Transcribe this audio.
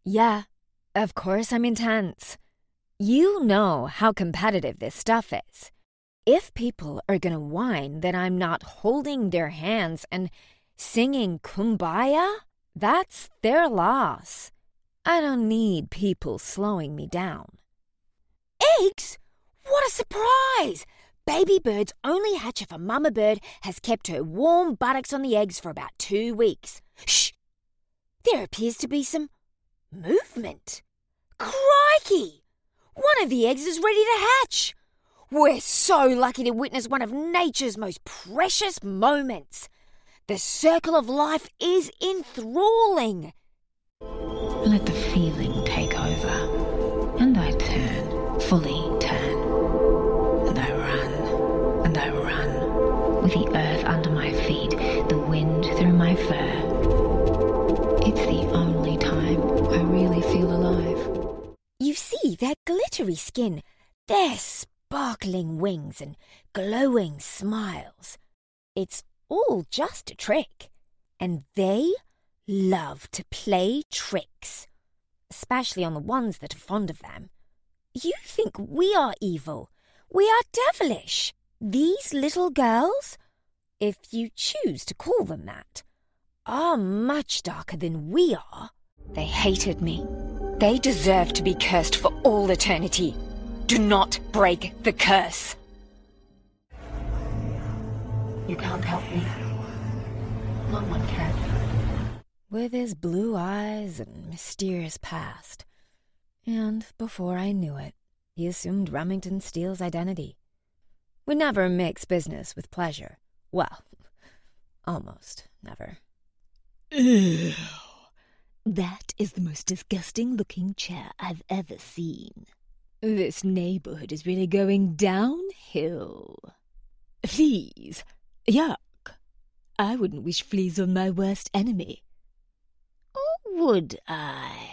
Yeah, of course I'm intense. You know how competitive this stuff is. If people are gonna whine that I'm not holding their hands and singing Kumbaya, that's their loss. I don't need people slowing me down. Eggs? What a surprise! Baby birds only hatch if a mama bird has kept her warm buttocks on the eggs for about 2 weeks. Shh! There appears to be some movement. Crikey! One of the eggs is ready to hatch. We're so lucky to witness one of nature's most precious moments. The circle of life is enthralling. Let the feeling take over, and I turn, fully turn. And I run, and I run, with the earth under my feet, the wind through my fur. It's the only time I really feel alive. You see their glittery skin, their sparkling wings and glowing smiles. It's all just a trick, and they love to play tricks, especially on the ones that are fond of them. You think we are evil, we are devilish. These little girls, if you choose to call them that, are much darker than we are. They hated me. They deserve to be cursed for all eternity. Do not break the curse. You can't help me. No one can. With his blue eyes and mysterious past. And before I knew it, he assumed Remington Steele's identity. We never mix business with pleasure. Well, almost never. Ew. That is the most disgusting-looking chair I've ever seen. This neighborhood is really going downhill. Fleas. Yuck. I wouldn't wish fleas on my worst enemy. Or would I?